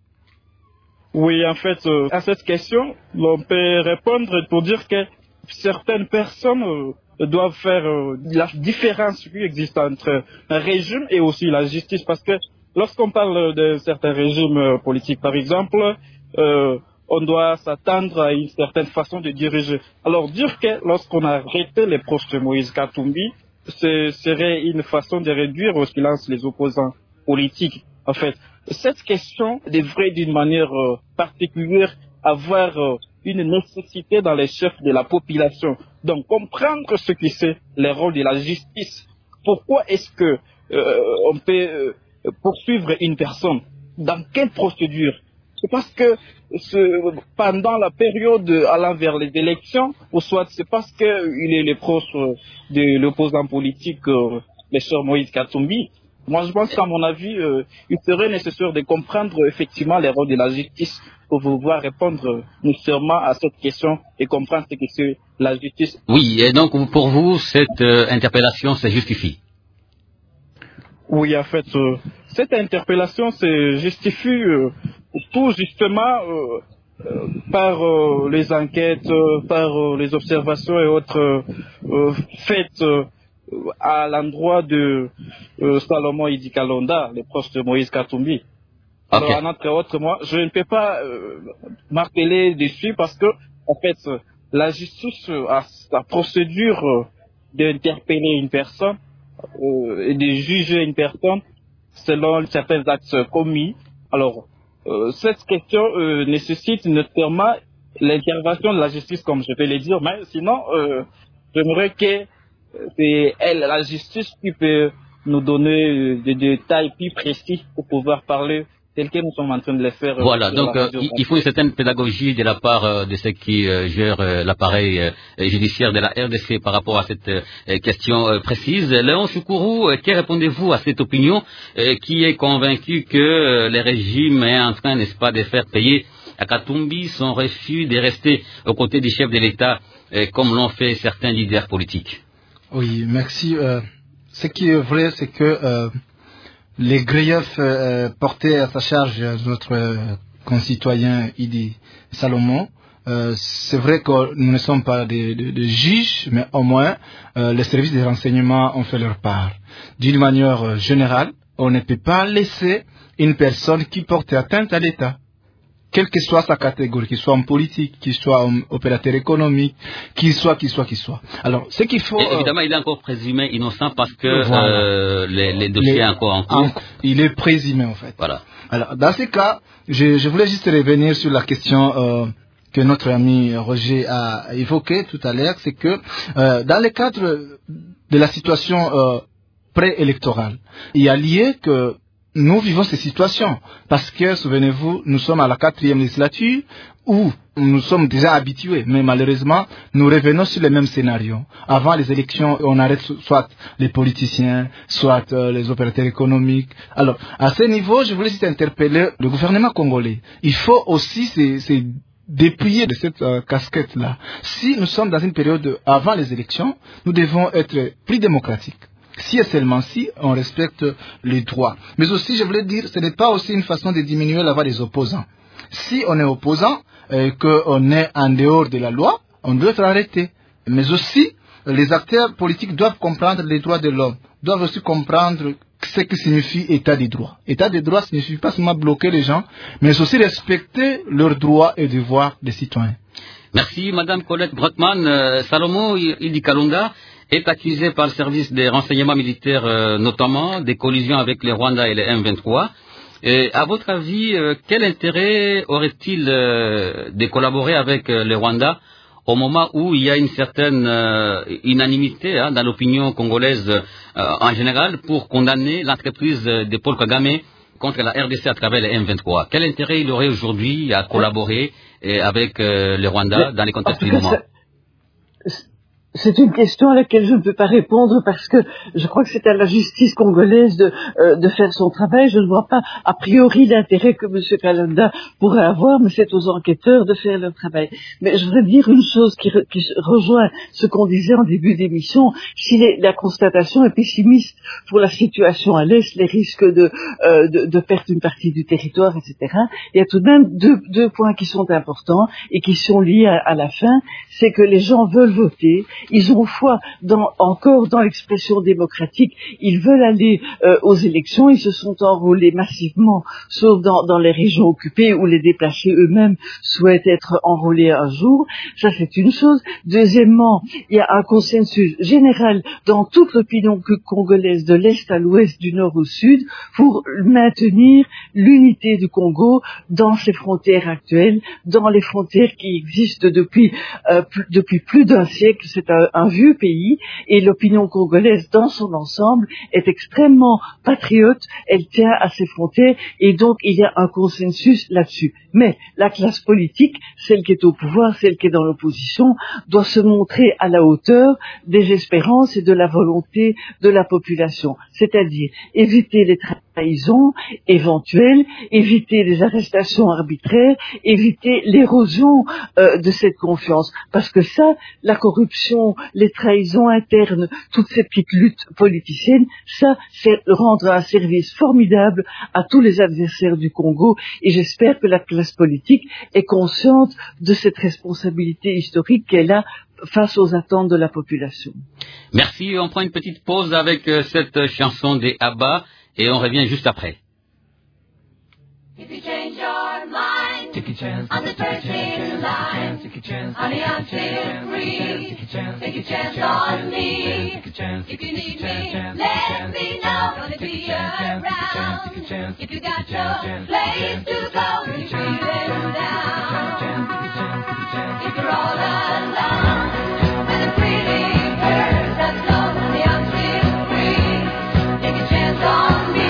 Oui, en fait, à cette question, l'on peut répondre pour dire que certaines personnes doivent faire la différence qui existe entre un régime et aussi la justice, parce que lorsqu'on parle de certains régimes politiques, par exemple, on doit s'attendre à une certaine façon de diriger. Alors dire que lorsqu'on a arrêté les proches de Moïse Katumbi, ce serait une façon de réduire au silence les opposants politiques. En fait, cette question devrait d'une manière particulière avoir une nécessité dans les chefs de la population. Donc comprendre ce qui c'est le rôle de la justice. Pourquoi est-ce que on peut poursuivre une personne? Dans quelle procédure? C'est parce que pendant la période allant vers les élections, ou soit c'est parce qu'il est le proche de l'opposant politique, le cher Moïse Katumbi. Moi, je pense qu'à mon avis, il serait nécessaire de comprendre effectivement les rôles de la justice pour pouvoir répondre nécessairement à cette question et comprendre ce que c'est la justice. Oui, et donc pour vous, cette interpellation se justifie? Oui, en fait, cette interpellation se justifie tout justement par les enquêtes, par les observations et autres faites à l'endroit de Salomon Idi Kalonda, le proche de Moïse Katumbi. Alors, Okay. entre autres, moi, je ne peux pas m'appeler dessus parce que, en fait, la justice a sa procédure d'interpeller une personne et de juger une personne selon certains actes commis. Alors, cette question nécessite notamment l'intervention de la justice, comme je vais le dire, mais sinon, j'aimerais que c'est elle, la justice, qui peut nous donner des détails plus précis pour pouvoir parler tel que nous sommes en train de le faire. Voilà, donc il faut une certaine pédagogie de la part de ceux qui gèrent l'appareil judiciaire de la RDC par rapport à cette question précise. Léon Choukourou, que répondez-vous à cette opinion qui est convaincue que le régime est en train, n'est-ce pas, de faire payer à Katumbi son refus de rester aux côtés du chef de l'État comme l'ont fait certains leaders politiques? Oui, merci. Ce qui est vrai, c'est que les griefs portés à sa charge notre concitoyen Idi Salomon. C'est vrai que nous ne sommes pas des juges, mais au moins les services de renseignement ont fait leur part. D'une manière générale, on ne peut pas laisser une personne qui porte atteinte à l'État, quelle que soit sa catégorie, qu'il soit homme politique, qu'il soit homme opérateur économique, qu'il soit. Alors, ce qu'il faut... évidemment, il est encore présumé innocent parce que voilà. Les dossiers sont encore en cours. Il est présumé, en fait. Voilà. Alors, dans ce cas, je voulais juste revenir sur la question que notre ami Roger a évoquée tout à l'heure, c'est que dans le cadre de la situation préélectorale, il y a lieu que nous vivons ces situations, parce que, souvenez-vous, nous sommes à la 4e législature où nous sommes déjà habitués, mais malheureusement, nous revenons sur les mêmes scénarios. Avant les élections, on arrête soit les politiciens, soit les opérateurs économiques. Alors, à ce niveau, je voulais juste interpeller le gouvernement congolais. Il faut aussi se dépouiller de cette casquette-là. Si nous sommes dans une période avant les élections, nous devons être plus démocratiques. Si et seulement si on respecte les droits. Mais aussi, je voulais dire, ce n'est pas aussi une façon de diminuer la voix des opposants. Si on est opposant et qu'on est en dehors de la loi, on doit être arrêté. Mais aussi, les acteurs politiques doivent comprendre les droits de l'homme, doivent aussi comprendre ce que signifie état des droits. État des droits ne signifie pas seulement bloquer les gens, mais aussi respecter leurs droits et devoirs des citoyens. Merci, Madame Colette Brockman. Salomon Idi Kalonda est accusé par le service des renseignements militaires, notamment des collisions avec les Rwandais et les M23. Et à votre avis, quel intérêt aurait-il de collaborer avec les Rwandais au moment où il y a une certaine unanimité dans l'opinion congolaise en général pour condamner l'entreprise de Paul Kagame contre la RDC à travers les M23? Quel intérêt il aurait aujourd'hui à collaborer avec les Rwandais dans les contextes du moment? C'est une question à laquelle je ne peux pas répondre parce que je crois que c'est à la justice congolaise de faire son travail. Je ne vois pas a priori l'intérêt que M. Kalonda pourrait avoir, mais c'est aux enquêteurs de faire leur travail. Mais je voudrais dire une chose qui rejoint ce qu'on disait en début d'émission. Si la constatation est pessimiste pour la situation à l'Est, les risques de perdre une partie du territoire, etc., il y a tout de même deux points qui sont importants et qui sont liés à la fin. C'est que les gens veulent voter. Ils ont foi encore dans l'expression démocratique. Ils veulent aller aux élections. Ils se sont enrôlés massivement, sauf dans les régions occupées où les déplacés eux-mêmes souhaitent être enrôlés un jour. Ça, c'est une chose. Deuxièmement, il y a un consensus général dans toute l'opinion congolaise, de l'Est à l'Ouest, du Nord au Sud, pour maintenir l'unité du Congo dans ses frontières actuelles, dans les frontières qui existent depuis plus d'un siècle. C'est un vieux pays et l'opinion congolaise dans son ensemble est extrêmement patriote, elle tient à ses frontières et donc il y a un consensus là-dessus. Mais la classe politique, celle qui est au pouvoir, celle qui est dans l'opposition, doit se montrer à la hauteur des espérances et de la volonté de la population, c'est-à-dire éviter les trahisons éventuelles, éviter les arrestations arbitraires, éviter l'érosion de cette confiance, parce que ça, la corruption, les trahisons internes, toutes ces petites luttes politiciennes, ça, c'est rendre un service formidable à tous les adversaires du Congo, et j'espère que la classe politique est consciente de cette responsabilité historique qu'elle a face aux attentes de la population. Merci, on prend une petite pause avec cette chanson des ABBA et on revient juste après. If you change your mind, take a chance, on the first in line, take a chance, honey, I'm still free, take a chance on me, if you need me, let me know, gonna be around, if you got no place to go, if you're feeling down, if you're all alone, and a pretty bird that's low, honey, I'm still free, take a chance on me.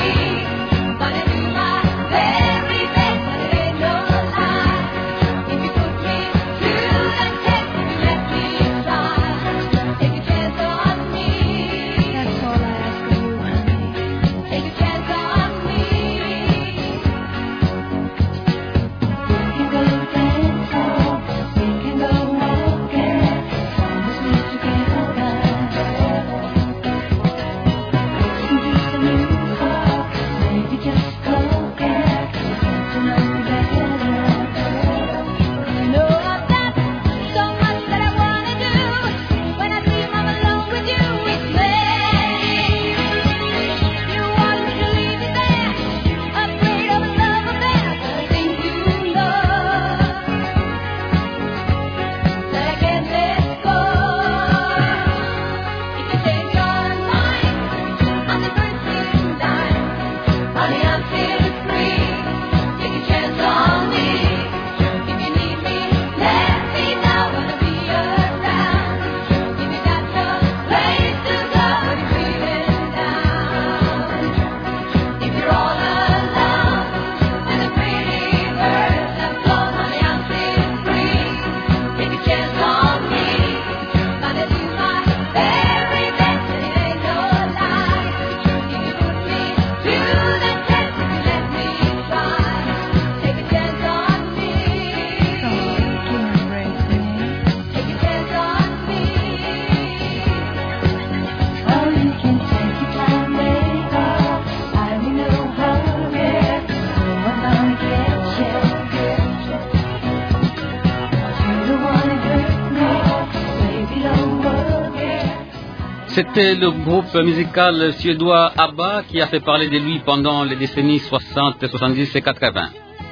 C'était le groupe musical suédois ABBA qui a fait parler de lui pendant les décennies 60, 70 et 80.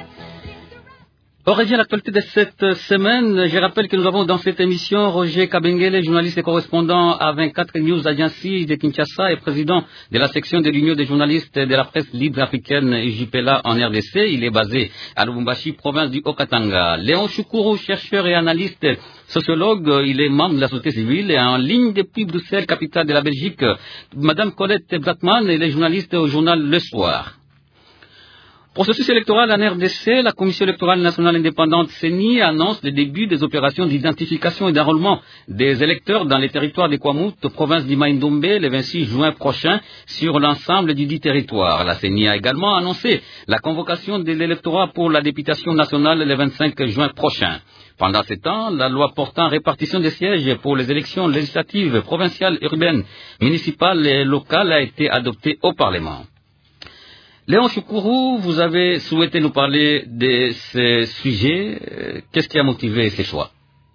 On revient à l'actualité de cette semaine. Je rappelle que nous avons dans cette émission Roger Kabengele, journaliste et correspondant à 24 News Agency de Kinshasa et président de la section de l'Union des journalistes de la presse libre africaine UJPLA en RDC. Il est basé à Lubumbashi, province du Haut-Katanga. Léon Choukuru, chercheur et analyste sociologue, il est membre de la société civile et en ligne depuis Bruxelles, capitale de la Belgique. Madame Colette Blatman, elle est journaliste au journal Le Soir. Processus électoral en RDC, la Commission électorale nationale indépendante CENI annonce le début des opérations d'identification et d'enrôlement des électeurs dans les territoires des Kwamout, province d'Imaïndombe, le 26 juin prochain, sur l'ensemble du dit territoire. La CENI a également annoncé la convocation de l'électorat pour la députation nationale le 25 juin prochain. Pendant ce temps, la loi portant répartition des sièges pour les élections législatives, provinciales, urbaines, municipales et locales a été adoptée au Parlement. Léon Choukuru, vous avez souhaité nous parler de ces sujets. Qu'est-ce qui a motivé ces choix?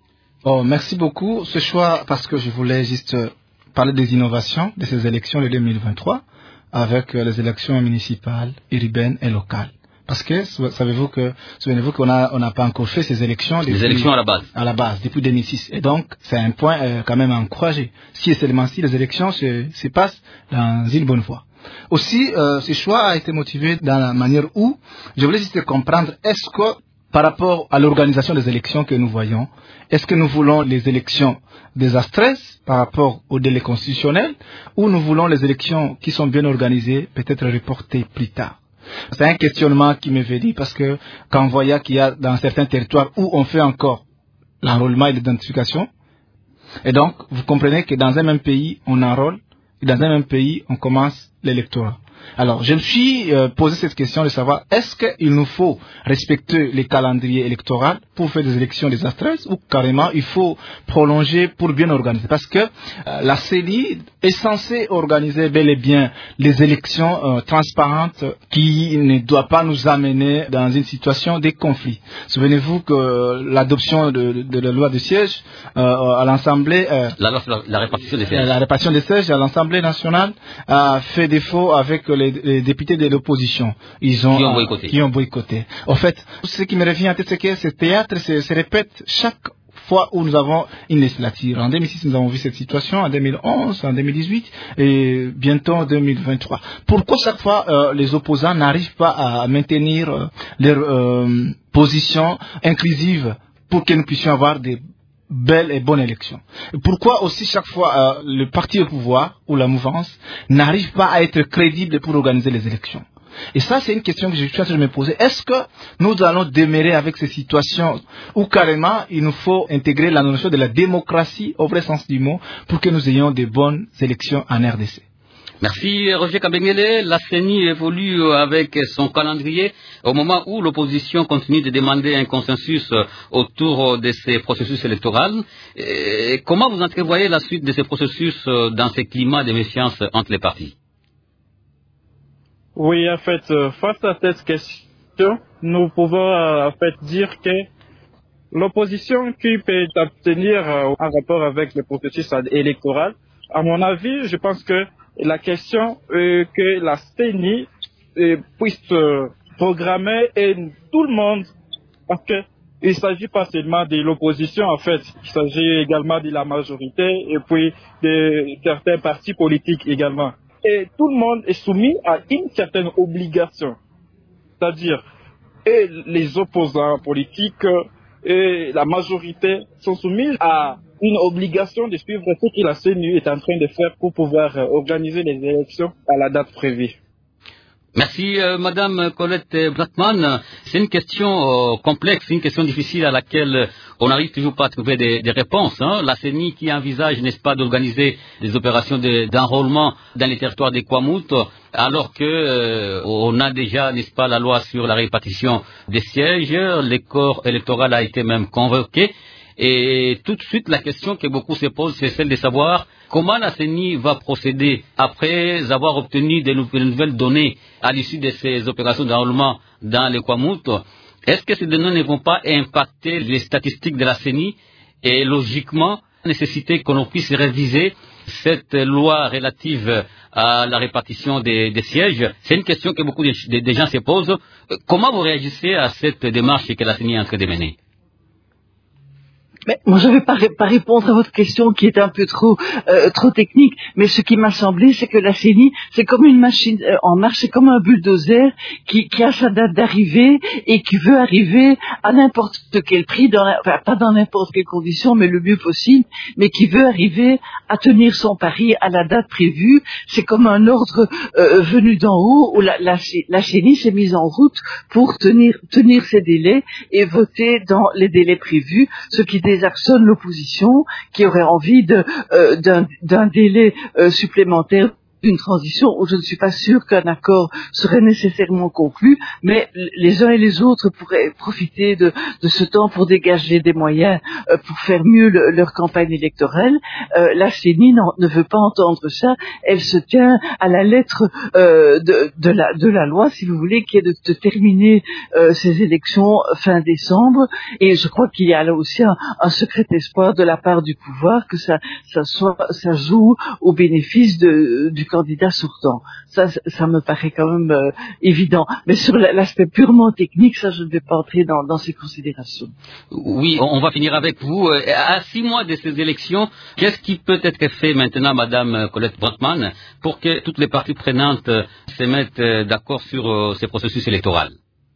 Merci beaucoup. Ce choix, parce que je voulais juste parler des innovations de ces élections de 2023 avec les élections municipales, urbaines et locales. Parce que, souvenez-vous qu'on n'a pas encore fait ces élections. Les élections à la base. À la base, depuis 2006. Et donc, c'est un point quand même à encourager. Si et seulement si les élections se passent dans une bonne voie. Aussi, ce choix a été motivé dans la manière où, je voulais juste comprendre, est-ce que par rapport à l'organisation des élections que nous voyons, est-ce que nous voulons les élections désastreuses par rapport au délai constitutionnel ou nous voulons les élections qui sont bien organisées, peut-être reportées plus tard? C'est un questionnement qui me fait dire parce que quand on voit qu'il y a dans certains territoires où on fait encore l'enrôlement et l'identification, et donc vous comprenez que dans un même pays on enrôle, et dans un même pays, on commence l'électorat. Alors, je me suis posé cette question de savoir, est-ce qu'il nous faut respecter les calendriers électoraux pour faire des élections désastreuses ou carrément il faut prolonger pour bien organiser? Parce que la CENI est censée organiser bel et bien les élections transparentes qui ne doivent pas nous amener dans une situation de conflit. Souvenez-vous que l'adoption de la loi de siège à l'Assemblée... la répartition des sièges. La répartition des sièges à l'Assemblée nationale a fait défaut avec les députés de l'opposition. Qui ont boycotté. En fait, ce qui me revient à tête, c'est que ce théâtre se répète chaque fois où nous avons une législature. En 2006, nous avons vu cette situation, en 2011, en 2018 et bientôt en 2023. Pourquoi chaque fois les opposants n'arrivent pas à maintenir leur position inclusive pour que nous puissions avoir des belle et bonne élection. Pourquoi aussi chaque fois le parti au pouvoir ou la mouvance n'arrive pas à être crédible pour organiser les élections? Et ça, c'est une question que je suis en train de me poser. Est-ce que nous allons demeurer avec ces situations où carrément il nous faut intégrer la notion de la démocratie au vrai sens du mot pour que nous ayons de bonnes élections en RDC? Merci Roger Kabengele. La CENI évolue avec son calendrier au moment où l'opposition continue de demander un consensus autour de ces processus électoraux. Et comment vous entrevoyez la suite de ces processus dans ces climats de méfiance entre les partis? Oui, en fait, face à cette question, nous pouvons en fait dire que l'opposition qui peut obtenir en rapport avec le processus électoral, à mon avis, je pense que la question que la CENI puisse programmer et tout le monde, parce que il s'agit pas seulement de l'opposition en fait, il s'agit également de la majorité et puis de certains partis politiques également. Et tout le monde est soumis à une certaine obligation, c'est-à-dire et les opposants politiques et la majorité sont soumis à une obligation de suivre ce que la CENI est en train de faire pour pouvoir organiser les élections à la date prévue. Merci Madame Colette Blatman. C'est une question complexe, une question difficile à laquelle on n'arrive toujours pas à trouver des réponses. La CENI qui envisage, n'est-ce pas, d'organiser des opérations d'enrôlement dans les territoires des Kwamout, alors que on a déjà, n'est-ce pas, la loi sur la répartition des sièges, le corps électoral a été même convoqué. Et tout de suite, la question que beaucoup se posent, c'est celle de savoir comment la CENI va procéder après avoir obtenu de nouvelles données à l'issue de ces opérations d'enrôlement dans les Kwamout. Est-ce que ces données ne vont pas impacter les statistiques de la CENI et logiquement nécessiter que l'on puisse réviser cette loi relative à la répartition des sièges. C'est une question que beaucoup de gens se posent. Comment vous réagissez à cette démarche que la CENI est en train de mener? Mais moi, je ne vais pas répondre à votre question qui est un peu trop technique, mais ce qui m'a semblé, c'est que la CENI, c'est comme une machine en marche, c'est comme un bulldozer qui a sa date d'arrivée et qui veut arriver à n'importe quel prix, pas dans n'importe quelle condition, mais le mieux possible, mais qui veut arriver à tenir son pari à la date prévue. C'est comme un ordre venu d'en haut où la CENI s'est mise en route pour tenir ses délais et voter dans les délais prévus, ce qui désarçonne l'opposition qui aurait envie d'un délai supplémentaire d'une transition où je ne suis pas sûr qu'un accord serait nécessairement conclu, mais les uns et les autres pourraient profiter de ce temps pour dégager des moyens pour faire mieux leur campagne électorale. La CENI ne veut pas entendre ça. Elle se tient à la lettre de la loi, si vous voulez, qui est de terminer ces élections fin décembre. Et je crois qu'il y a là aussi un secret espoir de la part du pouvoir que ça joue au bénéfice du candidat sortant. Ça me paraît quand même évident. Mais sur l'aspect purement technique, ça, je ne vais pas entrer dans ces considérations. Oui, on va finir avec vous. À 6 mois de ces élections, qu'est-ce qui peut être fait maintenant, Madame Colette Brantman, pour que toutes les parties prenantes se mettent d'accord sur ces processus électoraux?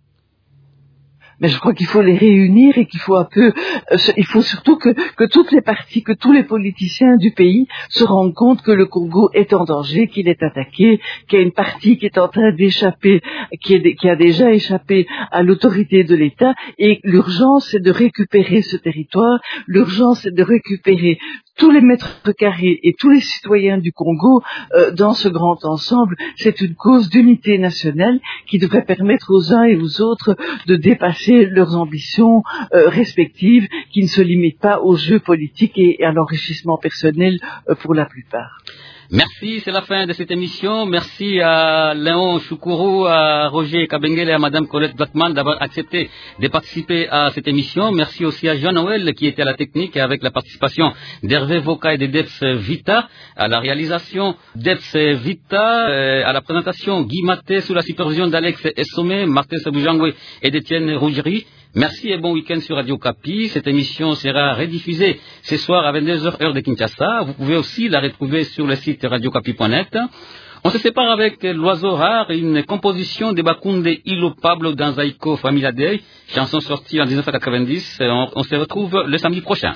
Mais je crois qu'il faut les réunir et qu'il faut il faut surtout que toutes les parties, que tous les politiciens du pays se rendent compte que le Congo est en danger, qu'il est attaqué, qu'il y a une partie qui est en train d'échapper, qui a déjà échappé à l'autorité de l'État, et l'urgence c'est de récupérer ce territoire, l'urgence c'est de récupérer tous les mètres carrés et tous les citoyens du Congo dans ce grand ensemble. C'est une cause d'unité nationale qui devrait permettre aux uns et aux autres de dépasser leurs ambitions respectives, qui ne se limitent pas aux jeux politiques et à l'enrichissement personnel pour la plupart. Merci, c'est la fin de cette émission. Merci à Léon Choukourou, à Roger Kabengele et à Madame Colette Blackman d'avoir accepté de participer à cette émission. Merci aussi à Jean-Noël qui était à la technique avec la participation d'Hervé Voka et de Debs Vita, à la réalisation Debs Vita, à la présentation Guy Maté sous la supervision d'Alex Essomé, Martin Saboujangwe et d'Étienne Rougerie. Merci et bon week-end sur Radio Kapi. Cette émission sera rediffusée ce soir à 22h heure de Kinshasa. Vous pouvez aussi la retrouver sur le site radiokapi.net. On se sépare avec L'Oiseau Rare, une composition de Bakunde Ilo Pablo Danzaiko Famila Day, chanson sortie en 1990. On se retrouve le samedi prochain.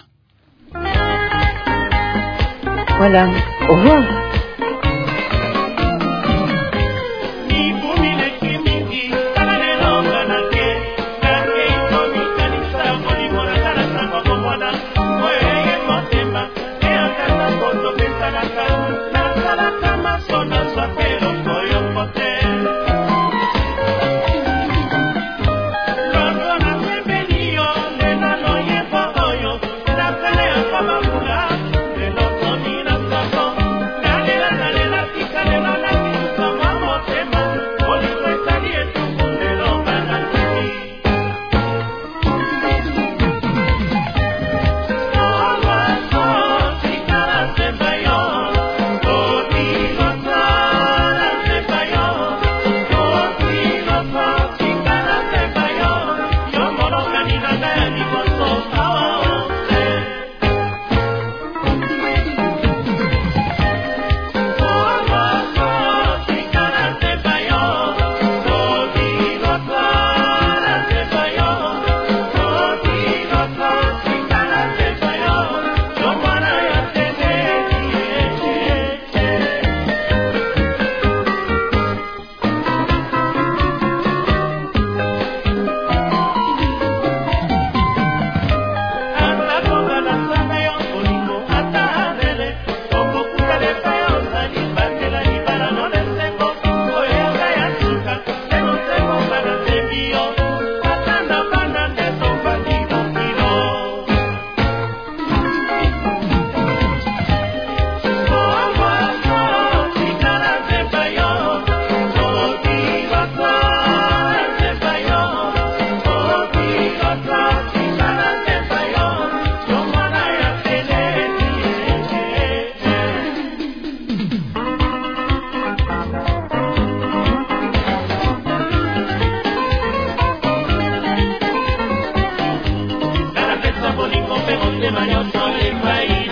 Voilà, au revoir. bolingo mpe motema nyonso epai